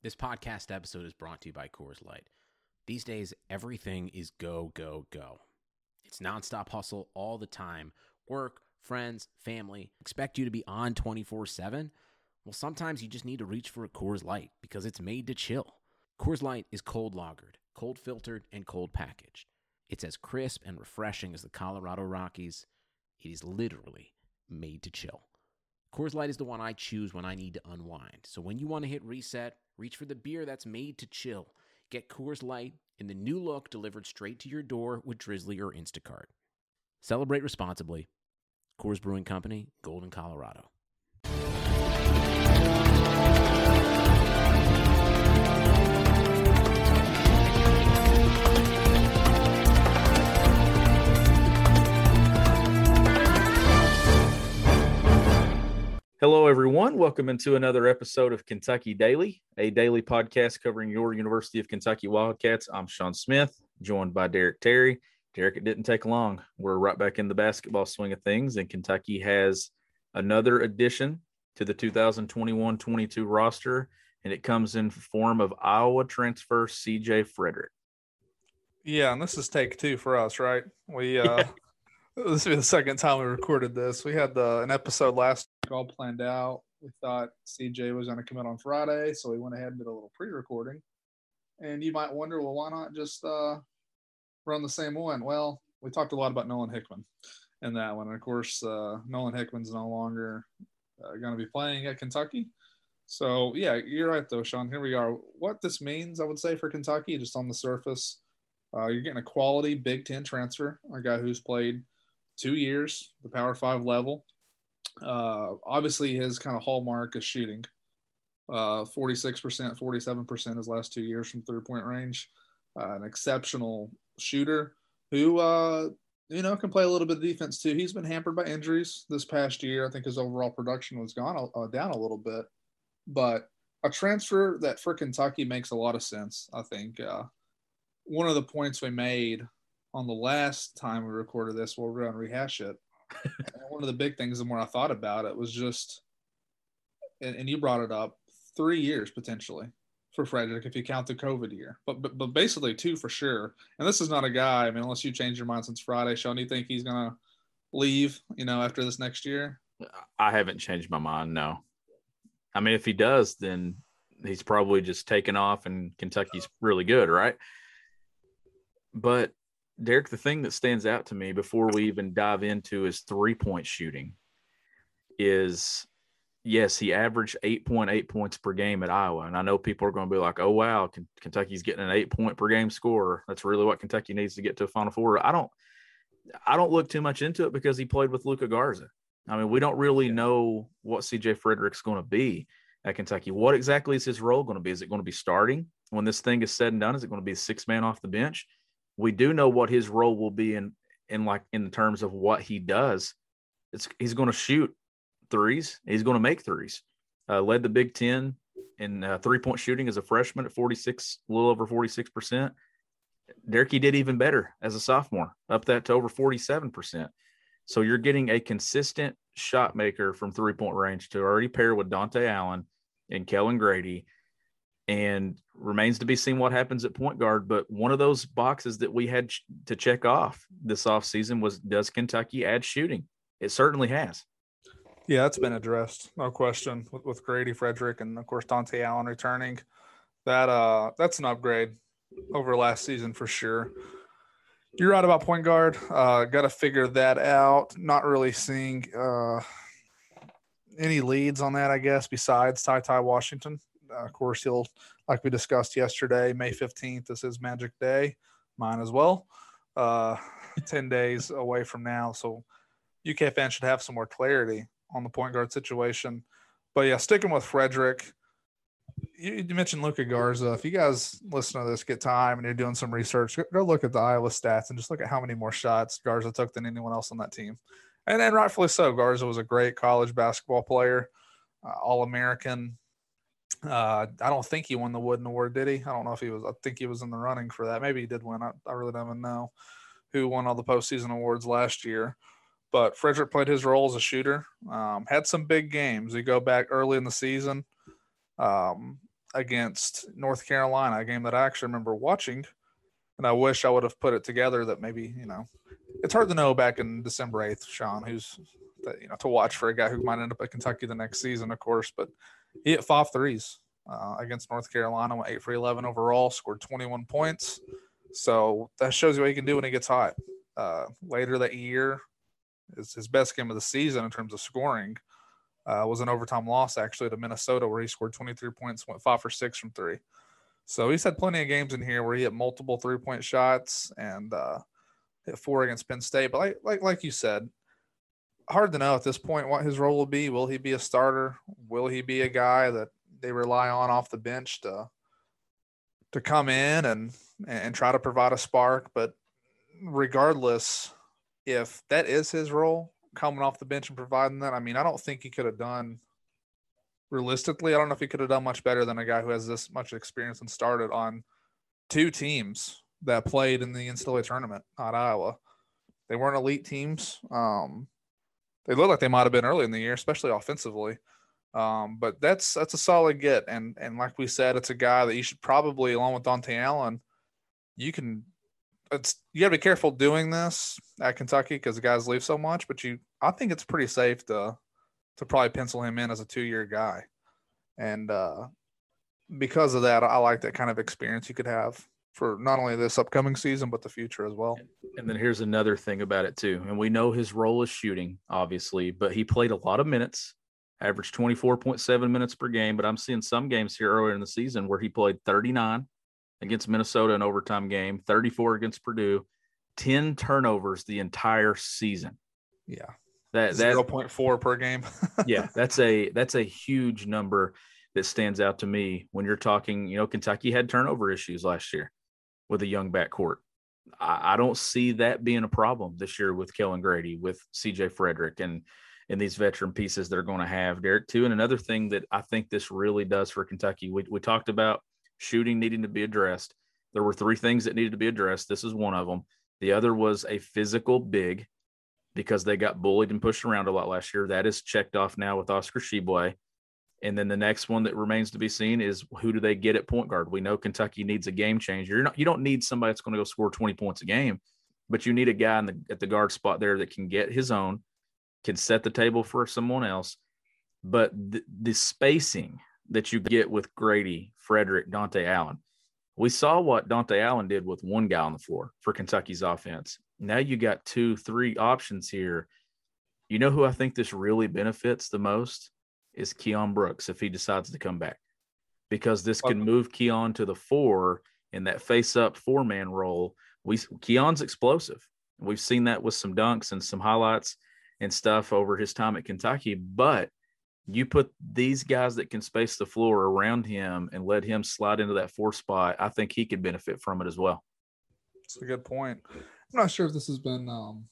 This podcast episode is brought to you by Coors Light. These days, everything is go, go, go. It's nonstop hustle all the time. Work, friends, family expect you to be on 24/7. Well, sometimes you just need to reach for a Coors Light because it's made to chill. Coors Light is cold lagered, cold filtered, and cold packaged. It's as crisp and refreshing as the Colorado Rockies. It is literally made to chill. Coors Light is the one I choose when I need to unwind. So when you want to hit reset, reach for the beer that's made to chill. Get Coors Light in the new look delivered straight to your door with Drizzly or Instacart. Celebrate responsibly. Coors Brewing Company, Golden, Colorado. Hello, everyone. Welcome into another episode of Kentucky Daily, a daily podcast covering your University of Kentucky Wildcats. I'm Sean Smith, joined by Derek Terry. Derek, it didn't take long. We're right back in the basketball swing of things, and Kentucky has another addition to the 2021-22 roster, and it comes in form of Iowa transfer CJ Frederick. Yeah, and this is take two for us, right? This will be the second time we recorded this. We had an episode last week all planned out. We thought CJ was going to come out on Friday, so we went ahead and did a little pre-recording. And you might wonder, well, why not just run the same one? Well, we talked a lot about Nolan Hickman in that one. And, of course, Nolan Hickman's no longer going to be playing at Kentucky. So, yeah, you're right, though, Sean. Here we are. What this means, I would say, for Kentucky, just on the surface, you're getting a quality Big Ten transfer, a guy who's played 2 years, the Power 5 level. Obviously, his kind of hallmark is shooting. 46%, 47% his last 2 years from three-point range. An exceptional shooter who, can play a little bit of defense too. He's been hampered by injuries this past year. I think his overall production was down a little bit. But a transfer that for Kentucky makes a lot of sense, I think. One of the points we made on the last time we recorded this, we're going to rehash it. One of the big things, the more I thought about it, was just, and you brought it up, 3 years potentially for Frederick if you count the COVID year, but basically 2 for sure. And this is not a guy. I mean, unless you changed your mind since Friday, Sean, do you think he's going to leave? After this next year? I haven't changed my mind. No. I mean, if he does, then he's probably just taken off, and Kentucky's really good, right? But Derek, the thing that stands out to me before we even dive into his three-point shooting is, yes, he averaged 8.8 points per game at Iowa. And I know people are going to be like, oh, wow, Kentucky's getting an 8-point-per-game scorer. That's really what Kentucky needs to get to a Final Four. I don't look too much into it because he played with Luka Garza. I mean, we don't really know what CJ Frederick's going to be at Kentucky. What exactly is his role going to be? Is it going to be starting when this thing is said and done? Is it going to be a six-man off the bench? We do know what his role will be in terms of what he does. He's going to shoot threes. He's going to make threes. Led the Big Ten in three-point shooting as a freshman at 46, a little over 46%. Derek, he did even better as a sophomore, up that to over 47%. So you're getting a consistent shot maker from three-point range to already pair with Dante Allen and Kellen Grady. And remains to be seen what happens at point guard. But one of those boxes that we had to check off this offseason was, does Kentucky add shooting? It certainly has. Yeah, that's been addressed, no question, with Grady, Frederick, and, of course, Dante Allen returning. That's an upgrade over last season for sure. You're right about point guard. Got to figure that out. Not really seeing any leads on that, I guess, besides Ty Washington. Of course, he'll, like we discussed yesterday, May 15th is his magic day. Mine as well. 10 days away from now. So UK fans should have some more clarity on the point guard situation. But, yeah, sticking with Frederick, you mentioned Luka Garza. If you guys listen to this, get time, and you're doing some research, go look at the Iowa stats and just look at how many more shots Garza took than anyone else on that team. And rightfully so. Garza was a great college basketball player, All-American. I don't think he won the Wooden Award, did he? I don't know if he was. I think he was in the running for that. Maybe he did win. I really don't even know who won all the postseason awards last year. But Frederick played his role as a shooter. Had some big games. You go back early in the season. against North Carolina, a game that I actually remember watching, and I wish I would have put it together that maybe, it's hard to know back in December 8th, Sean, who's, to watch for a guy who might end up at Kentucky the next season, of course, but he hit 5 threes against North Carolina, went 8 for 11 overall, scored 21 points. So that shows you what he can do when he gets hot. Later that year, his best game of the season in terms of scoring was an overtime loss, actually, to Minnesota, where he scored 23 points, went 5 for 6 from 3. So he's had plenty of games in here where he hit multiple 3-point shots and hit 4 against Penn State. But like you said, hard to know at this point what his role will be. Will he be a starter? Will he be a guy that they rely on off the bench to come in and try to provide a spark? But regardless, if that is his role, coming off the bench and providing that, I mean, I don't think he could have done realistically. I don't know if he could have done much better than a guy who has this much experience and started on 2 teams that played in the NCAA tournament at Iowa. They weren't elite teams. They looked like they might have been early in the year, especially offensively. But that's a solid get. And like we said, it's a guy that you should probably, along with Dante Allen, you got to be careful doing this at Kentucky because the guys leave so much, but I think it's pretty safe to probably pencil him in as a 2-year guy. And because of that, I like that kind of experience you could have for not only this upcoming season, but the future as well. And then here's another thing about it too. And we know his role is shooting, obviously, but he played a lot of minutes, averaged 24.7 minutes per game. But I'm seeing some games here earlier in the season where he played 39 against Minnesota in overtime game, 34 against Purdue, 10 turnovers the entire season. Yeah. That 0.4 per game. Yeah, that's a huge number that stands out to me when you're talking, Kentucky had turnover issues last year with a young backcourt. I don't see that being a problem this year with Kellen Grady, with CJ Frederick, and these veteran pieces that are going to have Derek too. And another thing that I think this really does for Kentucky, we talked about shooting needing to be addressed. There were 3 things that needed to be addressed. This is one of them. The other was a physical big, because they got bullied and pushed around a lot last year. That is checked off now with Oscar Tshiebwe. And then the next one that remains to be seen is who do they get at point guard? We know Kentucky needs a game changer. You don't need somebody that's going to go score 20 points a game, but you need a guy at the guard spot there that can get his own, can set the table for someone else. But the spacing that you get with Grady, Frederick, Dante Allen, we saw what Dante Allen did with one guy on the floor for Kentucky's offense. Now you got 2, 3 options here. You know who I think this really benefits the most is Keon Brooks if he decides to come back, because this can move Keon to the 4 in that face-up 4-man role. Keon's explosive. We've seen that with some dunks and some highlights and stuff over his time at Kentucky, but you put these guys that can space the floor around him and let him slide into that 4 spot, I think he could benefit from it as well. That's a good point. I'm not sure if this has been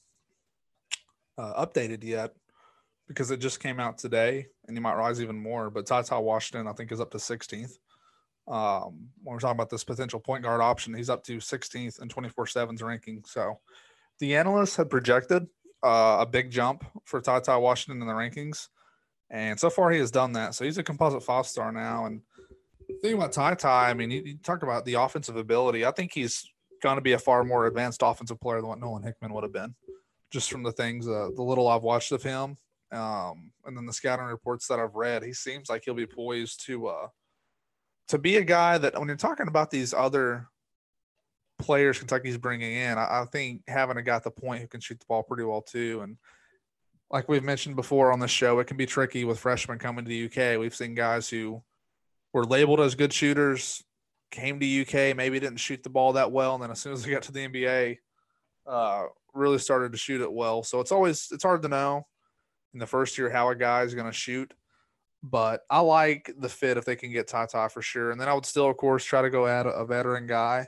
updated yet because it just came out today, and you might rise even more. But TyTy Washington, I think, is up to 16th. When we're talking about this potential point guard option, he's up to 16th in 24/7's ranking. So the analysts had projected a big jump for TyTy Washington in the rankings, and so far he has done that. So he's a composite 5-star now. And thinking about TyTy, I mean, you talk about the offensive ability. I think he's going to be a far more advanced offensive player than what Nolan Hickman would have been, just from the things, the little I've watched of him. And then the scouting reports that I've read, he seems like he'll be poised to be a guy that when you're talking about these other players Kentucky's bringing in, I think having a guy at the point who can shoot the ball pretty well too. And like we've mentioned before on the show, it can be tricky with freshmen coming to the UK. We've seen guys who were labeled as good shooters, came to UK, maybe didn't shoot the ball that well, and then as soon as they got to the NBA, really started to shoot it well. So it's hard to know in the first year how a guy is going to shoot, but I like the fit if they can get TyTy for sure. And then I would still, of course, try to go add a veteran guy.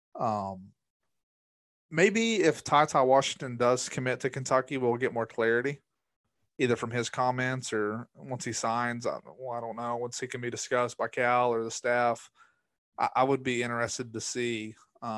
Maybe if TyTy Washington does commit to Kentucky, we'll get more clarity, either from his comments or once he signs. I don't know, once he can be discussed by Cal or the staff. I would be interested to see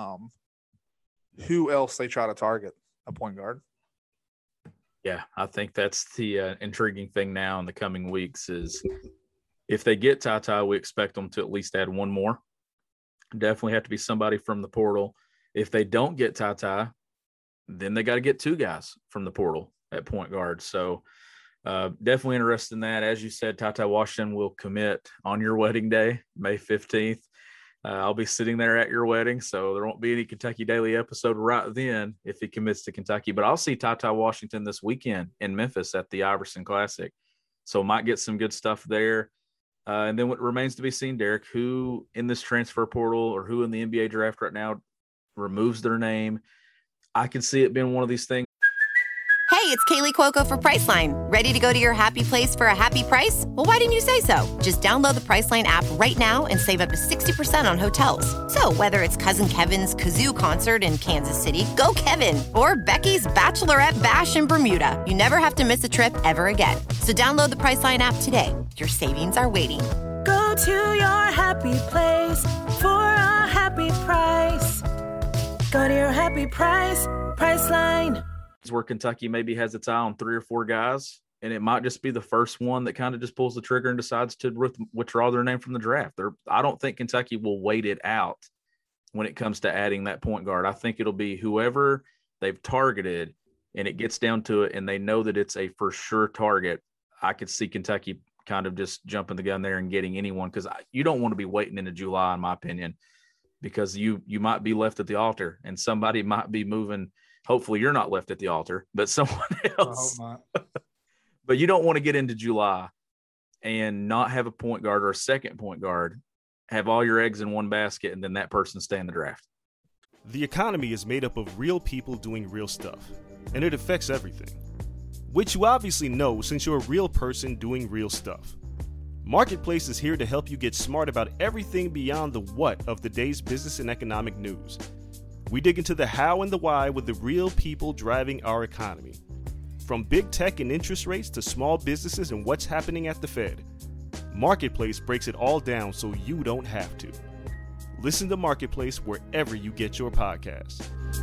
who else they try to target a point guard. Yeah, I think that's the intriguing thing now in the coming weeks is If they get Ty, we expect them to at least add one more. Definitely have to be somebody from the portal. If they don't get Ty, then they got to get two guys from the portal at point guard. So definitely interested in that. As you said, Ty Washington will commit on your wedding day, May 15th. I'll be sitting there at your wedding, so there won't be any Kentucky Daily episode right then if he commits to Kentucky. But I'll see Ty Washington this weekend in Memphis at the Iverson Classic. So might get some good stuff there. And then what remains to be seen, Derek, who in this transfer portal or who in the NBA draft right now removes their name. I can see it being one of these things. Hey, it's Kaylee Cuoco for Priceline. Ready to go to your happy place for a happy price? Well, why didn't you say so? Just download the Priceline app right now and save up to 60% on hotels. So whether it's Cousin Kevin's Kazoo concert in Kansas City, go Kevin, or Becky's Bachelorette Bash in Bermuda, you never have to miss a trip ever again. So download the Priceline app today. Your savings are waiting. Go to your happy place for a happy price. Go to your happy price, Priceline. Where Kentucky maybe has its eye on 3 or 4 guys, and it might just be the first one that kind of just pulls the trigger and decides to withdraw their name from the draft. I don't think Kentucky will wait it out when it comes to adding that point guard. I think it'll be whoever they've targeted, and it gets down to it, and they know that it's a for sure target. I could see Kentucky kind of just jumping the gun there and getting anyone, because you don't want to be waiting into July, in my opinion, because you might be left at the altar and somebody might be moving. Hopefully you're not left at the altar, but someone else. I hope not. But you don't want to get into July and not have a point guard or a second point guard, have all your eggs in one basket, and then that person stay in the draft. The economy is made up of real people doing real stuff, and it affects everything. Which you obviously know since you're a real person doing real stuff. Marketplace is here to help you get smart about everything beyond the what of the day's business and economic news. We dig into the how and the why with the real people driving our economy. From big tech and interest rates to small businesses and what's happening at the Fed. Marketplace breaks it all down so you don't have to. Listen to Marketplace wherever you get your podcasts.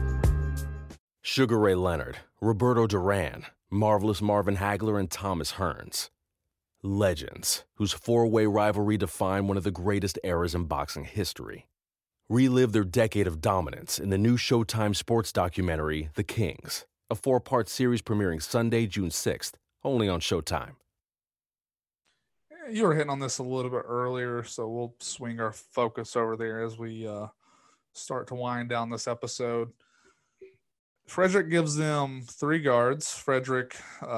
Sugar Ray Leonard, Roberto Duran, Marvelous Marvin Hagler, and Thomas Hearns. Legends, whose four-way rivalry defined one of the greatest eras in boxing history. Relive their decade of dominance in the new Showtime sports documentary, The Kings, a 4-part series premiering Sunday, June 6th, only on Showtime. You were hitting on this a little bit earlier, so we'll swing our focus over there as we start to wind down this episode. Frederick gives them 3 guards, Frederick,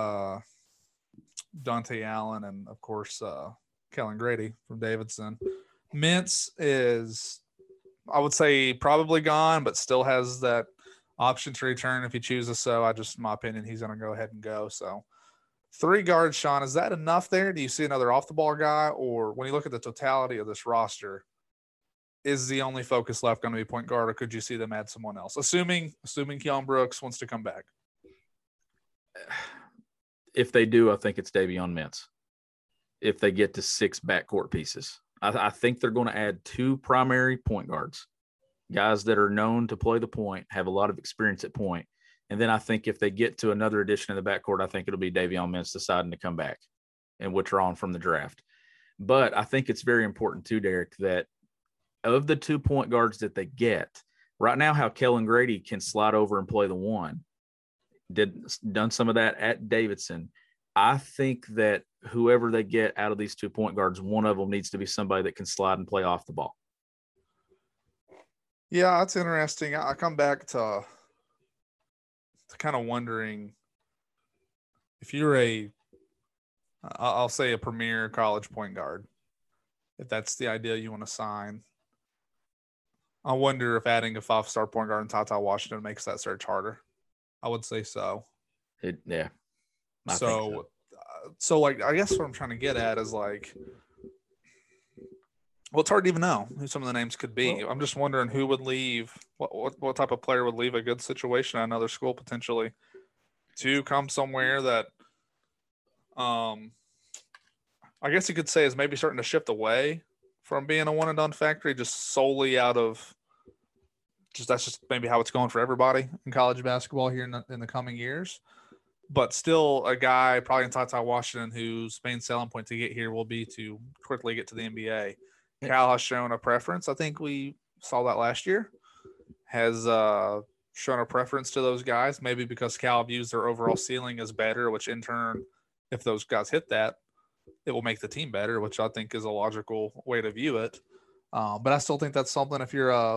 Dante Allen, and, of course, Kellen Grady from Davidson. Mintz is, I would say, probably gone, but still has that option to return if he chooses so. In my opinion, he's going to go ahead and go. So 3 guards, Sean, is that enough there? Do you see another off-the-ball guy? Or when you look at the totality of this roster, is the only focus left going to be point guard, or could you see them add someone else? Assuming Keon Brooks wants to come back. If they do, I think it's Davion Mintz. If they get to 6 backcourt pieces. I think they're going to add 2 primary point guards, guys that are known to play the point, have a lot of experience at point. And then I think if they get to another addition in the backcourt, I think it'll be Davion Mintz deciding to come back and withdrawn from the draft. But I think it's very important too, Derek, that of the 2 point guards that they get, right now how Kellen Grady can slide over and play the 1, done some of that at Davidson. I think that whoever they get out of these 2 point guards, one of them needs to be somebody that can slide and play off the ball. Yeah, that's interesting. I come back to kind of wondering if you're I'll say a premier college point guard, if that's the idea you want to sign. I wonder if adding a 5-star point guard in Ty Washington makes that search harder. I would say so. Yeah. So like, I guess what I'm trying to get at is like, well, it's hard to even know who some of the names could be. I'm just wondering who would leave, what type of player would leave a good situation at another school potentially to come somewhere that, I guess you could say is maybe starting to shift away from being a one and done factory, just solely out of that's just maybe how it's going for everybody in college basketball here in the coming years. but still a guy probably in Ty Washington whose main selling point to get here will be to quickly get to the NBA. Cal has shown a preference. I think we saw that last year. Has shown a preference to those guys, maybe because Cal views their overall ceiling as better, which in turn, if those guys hit that, it will make the team better, which I think is a logical way to view it. But I still think that's something if you're a,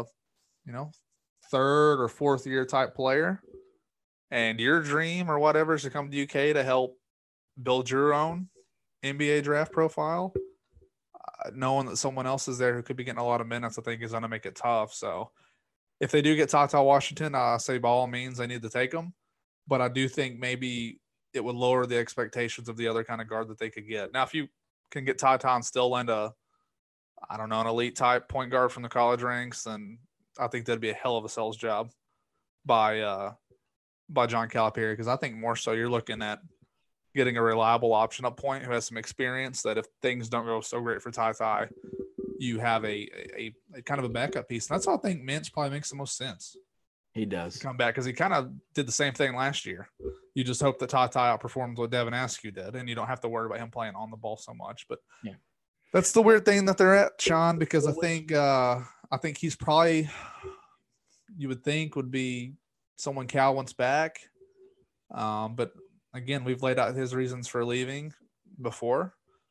third or fourth year type player and your dream or whatever is to come to UK to help build your own NBA draft profile, knowing that someone else is there who could be getting a lot of minutes, I think is going to make it tough. So if they do get Ty Washington, I say by all means they need to take him. But I do think maybe it would lower the expectations of the other kind of guard that they could get. Now, if you can get Ty and still land an elite type point guard from the college ranks, then I think that'd be a hell of a sales job by John Calipari, because I think more so you're looking at getting a reliable option up point who has some experience that if things don't go so great for Ty, you have a kind of a backup piece. And that's how I think Mintz probably makes the most sense. He does come back because he kind of did the same thing last year. You just hope that Ty outperforms what Devin Askew did, and you don't have to worry about him playing on the ball so much. But yeah, that's the weird thing that they're at, Sean, because I think he's probably, you would think, would be someone Cal wants back. But again, we've laid out his reasons for leaving before.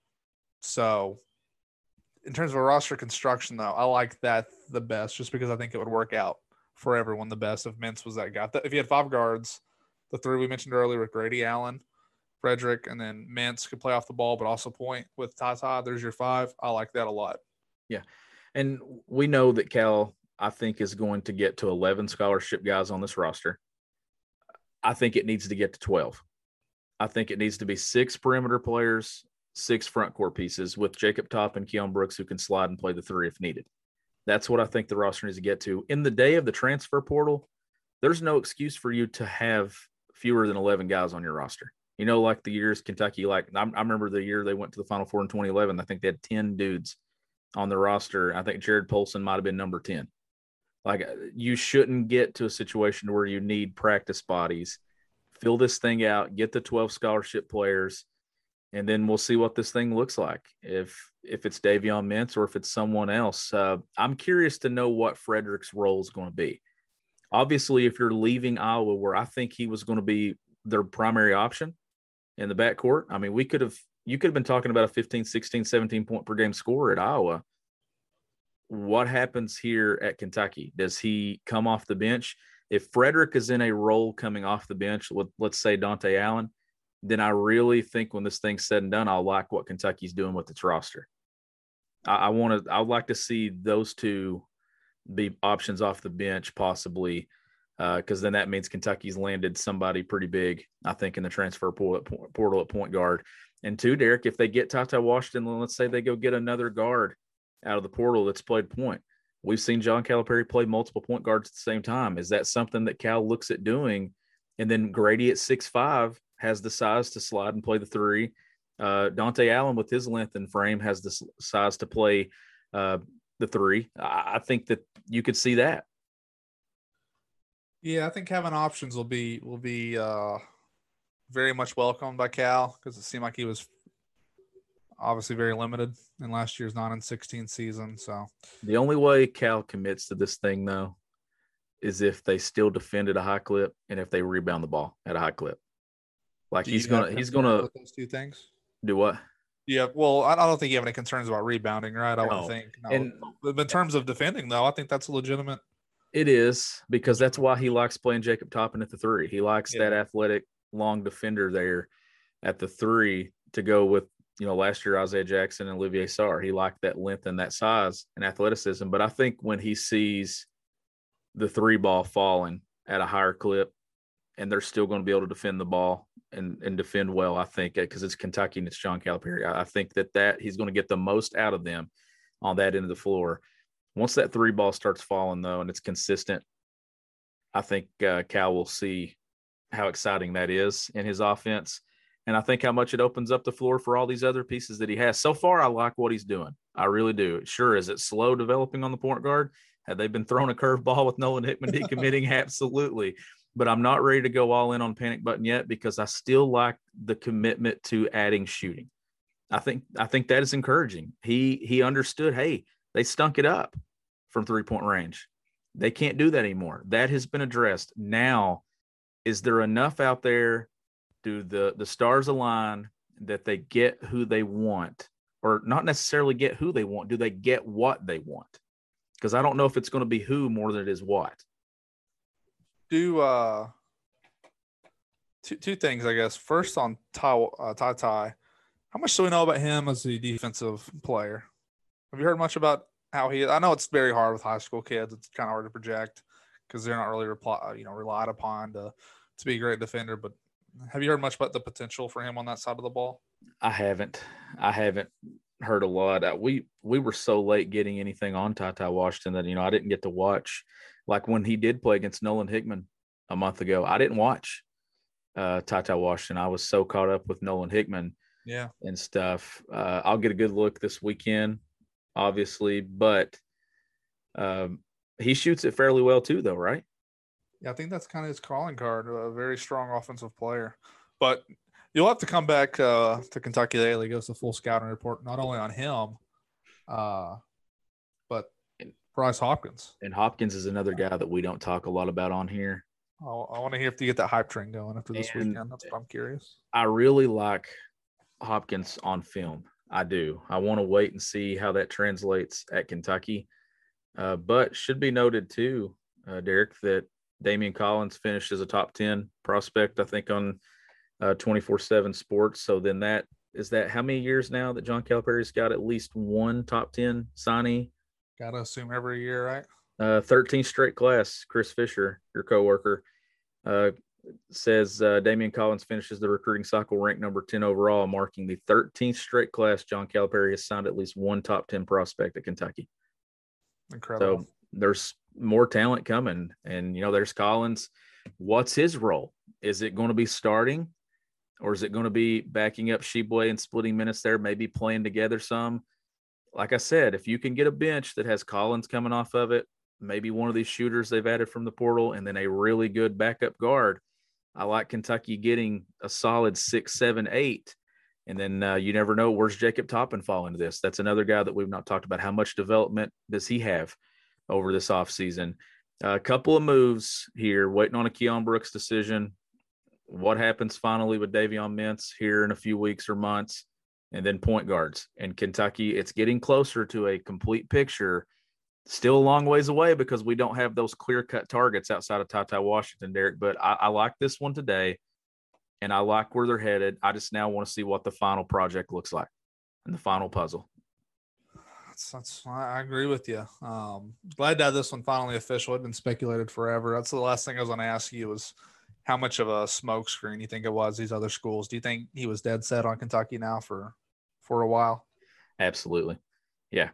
So in terms of a roster construction, though, I like that the best just because I think it would work out for everyone the best if Mintz was that guy. If you had five guards, the three we mentioned earlier with Grady Allen, Frederick, and then Mintz could play off the ball but also point with Ty. There's your five. I like that a lot. Yeah. And we know that Cal, I think, is going to get to 11 scholarship guys on this roster. I think it needs to get to 12. I think it needs to be 6 perimeter players, 6 front court pieces with Jacob Topp and Keon Brooks who can slide and play the 3 if needed. That's what I think the roster needs to get to. In the day of the transfer portal, there's no excuse for you to have fewer than 11 guys on your roster. Like the years Kentucky, I remember the year they went to the Final Four in 2011. I think they had 10 dudes on the roster. I think Jared Polson might have been number 10. You shouldn't get to a situation where you need practice bodies. Fill this thing out, get the 12 scholarship players, and then we'll see what this thing looks like. If it's Davion Mintz or if it's someone else. I'm curious to know what Frederick's role is going to be. Obviously, if you're leaving Iowa, where I think he was going to be their primary option in the backcourt, I mean, you could have been talking about a 15, 16, 17 point per game scorer at Iowa. What happens here at Kentucky? Does he come off the bench? If Frederick is in a role coming off the bench with, let's say, Dante Allen, then I really think when this thing's said and done, I'll like what Kentucky's doing with its roster. I'd like to see those two be options off the bench possibly, because then that means Kentucky's landed somebody pretty big, I think, in the transfer portal at point guard. And two, Derek, if they get Ty Washington, let's say they go get another guard out of the portal that's played point. We've seen John Calipari play multiple point guards at the same time. Is that something that Cal looks at doing? And then Grady at 6'5" has the size to slide and play the 3. Dante Allen with his length and frame has the size to play the 3. I think that you could see that. Yeah, I think having options will be very much welcomed by Cal, because it seemed like he was obviously very limited in last year's 9-16 season. So the only way Cal commits to this thing, though, is if they still defend at a high clip and if they rebound the ball at a high clip. He's gonna those two things. Do what? Yeah, well, I don't think you have any concerns about rebounding, right? I wouldn't think. No. And in terms of defending, though, I think that's legitimate. It is, because that's why he likes playing Jacob Toppin at the 3. He likes that athletic, long defender there at the 3 to go with, last year Isaiah Jackson and Olivier Sarr. He liked that length and that size and athleticism. But I think when he sees the 3 ball falling at a higher clip and they're still going to be able to defend the ball and defend well, I think, because it's Kentucky and it's John Calipari, I think that he's going to get the most out of them on that end of the floor. Once that 3 ball starts falling, though, and it's consistent, I think Cal will see how exciting that is in his offense. And I think how much it opens up the floor for all these other pieces that he has. So far, I like what he's doing. I really do. Sure, is it slow developing on the point guard? Had they been throwing a curveball with Nolan Hickman decommitting? Absolutely. but I'm not ready to go all in on panic button yet because I still like the commitment to adding shooting. I think that is encouraging. He understood, hey, they stunk it up from 3-point range. They can't do that anymore. That has been addressed. Now, is there enough out there? Do the stars align that they get who they want, or not necessarily get who they want? Do they get what they want? Because I don't know if it's going to be who more than it is what. Two things, I guess. First on Ty, how much do we know about him as a defensive player? Have you heard much about how he? I know it's very hard with high school kids. It's kind of hard to project because they're not really relied upon to be a great defender. But have you heard much about the potential for him on that side of the ball? I haven't heard a lot. We were so late getting anything on Ty Washington that I didn't get to watch. Like when he did play against Nolan Hickman a month ago, I didn't watch Ty Washington. I was so caught up with Nolan Hickman, and stuff. I'll get a good look this weekend, obviously, but he shoots it fairly well too, though, right? Yeah, I think that's kind of his calling card. A very strong offensive player, but you'll have to come back to Kentucky Daily, give us a full scouting report, not only on him, but Bryce Hopkins. And Hopkins is another guy that we don't talk a lot about on here. I want to hear if you get that hype train going after this weekend. That's what I'm curious. I really like Hopkins on film. I do. I want to wait and see how that translates at Kentucky. But should be noted too, Derek, that Damian Collins finished as a top 10 prospect, I think, on 24/7 Sports. So then that how many years now that John Calipari's got at least one top 10 signee? Got to assume every year, right? 13 straight class. Chris Fisher, your coworker, says Damian Collins finishes the recruiting cycle ranked number 10 overall, marking the 13th straight class John Calipari has signed at least one top 10 prospect at Kentucky. Incredible. So there's more talent coming, and there's Collins. What's his role? Is it going to be starting, or is it going to be backing up Sheboy and splitting minutes there, maybe playing together some? Like I said, if you can get a bench that has Collins coming off of it, maybe one of these shooters they've added from the portal, and then a really good backup guard, I like Kentucky getting a solid 6, 7, 8. And then you never know, where's Jacob Toppin fall into this? That's another guy that we've not talked about. How much development does he have over this offseason? A couple of moves here, waiting on a Keon Brooks decision. What happens finally with Davion Mintz here in a few weeks or months? And then point guards. And Kentucky, it's getting closer to a complete picture. Still a long ways away because we don't have those clear-cut targets outside of Ty Washington, Derek. But I like this one today, and I like where they're headed. I just now want to see what the final project looks like and the final puzzle. I agree with you. Glad to have this one finally official. It had been speculated forever. That's the last thing I was going to ask you was how much of a smokescreen you think it was these other schools. Do you think he was dead set on Kentucky now for a while? Absolutely. Yeah.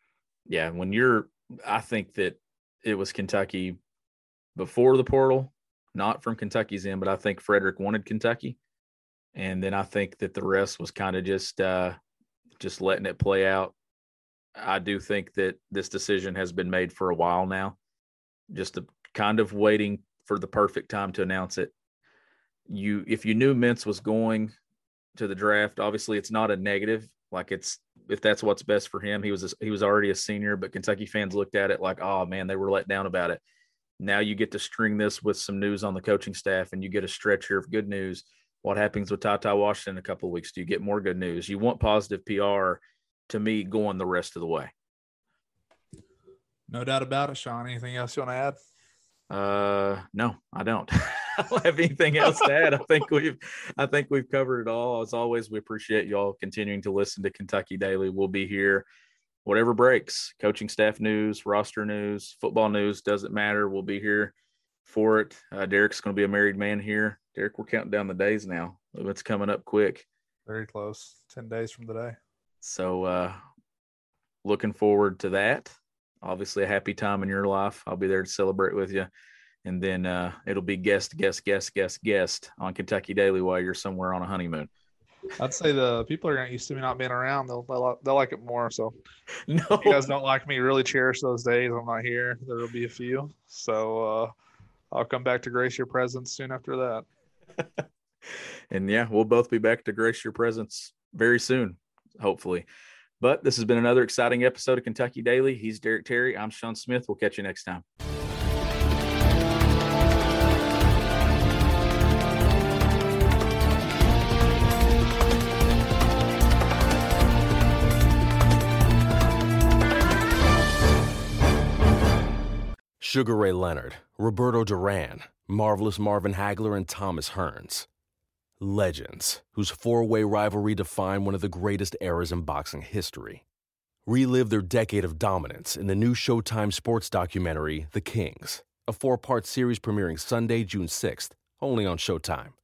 I think that it was Kentucky before the portal, not from Kentucky's end, but I think Frederick wanted Kentucky. And then I think that the rest was kind of just letting it play out. I do think that this decision has been made for a while now, just kind of waiting for the perfect time to announce it. If you knew Mintz was going to the draft, obviously it's not a negative. Like if that's what's best for him, he was already a senior, but Kentucky fans looked at it like, oh man, they were let down about it. Now you get to string this with some news on the coaching staff, and you get a stretch here of good news. What happens with Ty Washington in a couple of weeks? Do you get more good news? You want positive PR, to me, going the rest of the way. No doubt about it, Sean. Anything else you want to add? No, I don't. I don't have anything else to add. I think we've covered it all. As always, we appreciate y'all continuing to listen to Kentucky Daily. We'll be here, whatever breaks, coaching staff news, roster news, football news, doesn't matter. We'll be here for it. Derek's going to be a married man here. Derek, we're counting down the days now. It's coming up quick. Very close. 10 days from today. So looking forward to that. Obviously a happy time in your life. I'll be there to celebrate with you. And then it'll be guest on Kentucky Daily while you're somewhere on a honeymoon. I'd say the people are getting used to me not being around. They'll like it more. So no, if you guys don't like me, really cherish those days I'm not here. There will be a few. So I'll come back to grace your presence soon after that. And yeah, we'll both be back to grace your presence very soon, hopefully. But this has been another exciting episode of Kentucky Daily. He's Derek Terry. I'm Sean Smith. We'll catch you next time. Sugar Ray Leonard, Roberto Duran, Marvelous Marvin Hagler, and Thomas Hearns. Legends, whose four-way rivalry defined one of the greatest eras in boxing history. Relive their decade of dominance in the new Showtime sports documentary, The Kings, a 4-part series premiering Sunday, June 6th, only on Showtime.